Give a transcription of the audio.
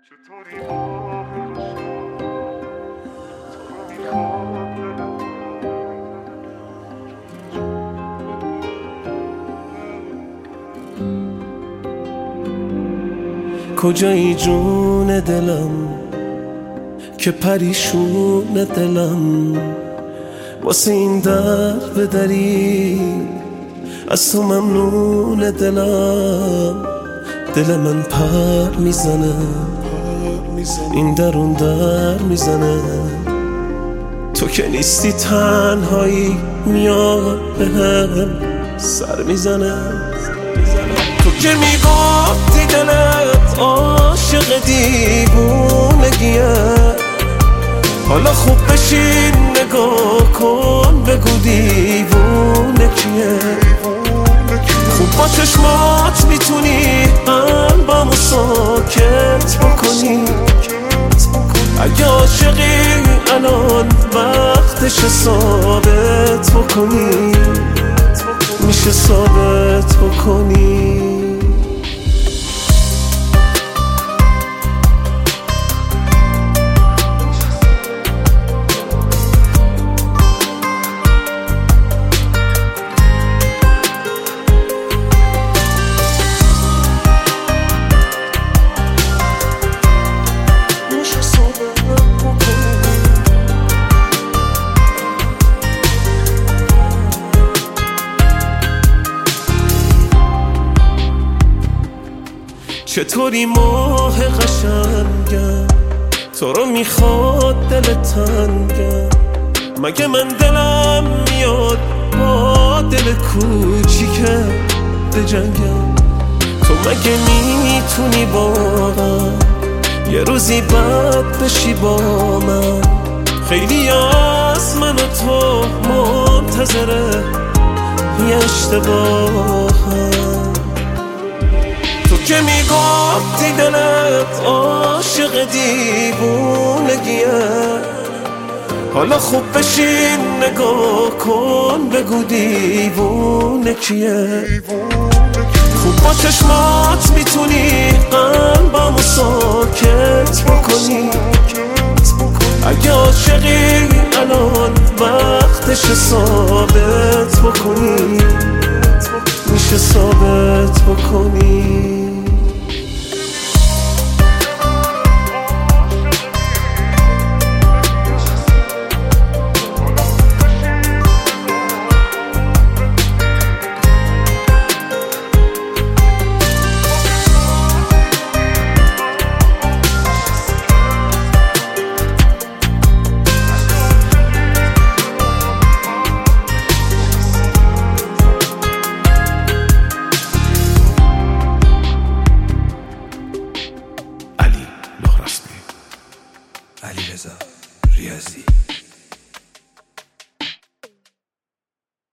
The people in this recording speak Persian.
کجایی جون دلم که پریشون دلم واسه این در بدری از تو ممنون دلم دل من پر میزنه این درون در میزنه تو که نیستی تنهایی میاد بهم سر میزنه تو که میگفتی دلت عاشق دیوونگیه حالا خوب بشین نگاه کن بگو دیوونه کیه خوب با چشمات میتونی قلبمو ساکت بکنی اگه عاشقی الان وقتش ثابت بکنی میشه ثابت بکنی چطوری ماه قشنگم تو رو میخواد دل تنگم مگه من دلم میاد با دل کوچیکه بجنگم تو مگه میتونی واقعا یه روزی بد بشی با من خیلی از من و تو منتظره یه اشتباهم تو که میگفتی دلت عاشق دیوونگیه حالا خوب بشین نگاه کن بگو دیوونه کیه خوب با چشمات میتونی قلبمو ساکت بکنی اگه عاشقی الان وقتش ثابت بکنی میشه ثابت بکنی علیرضا ریاضی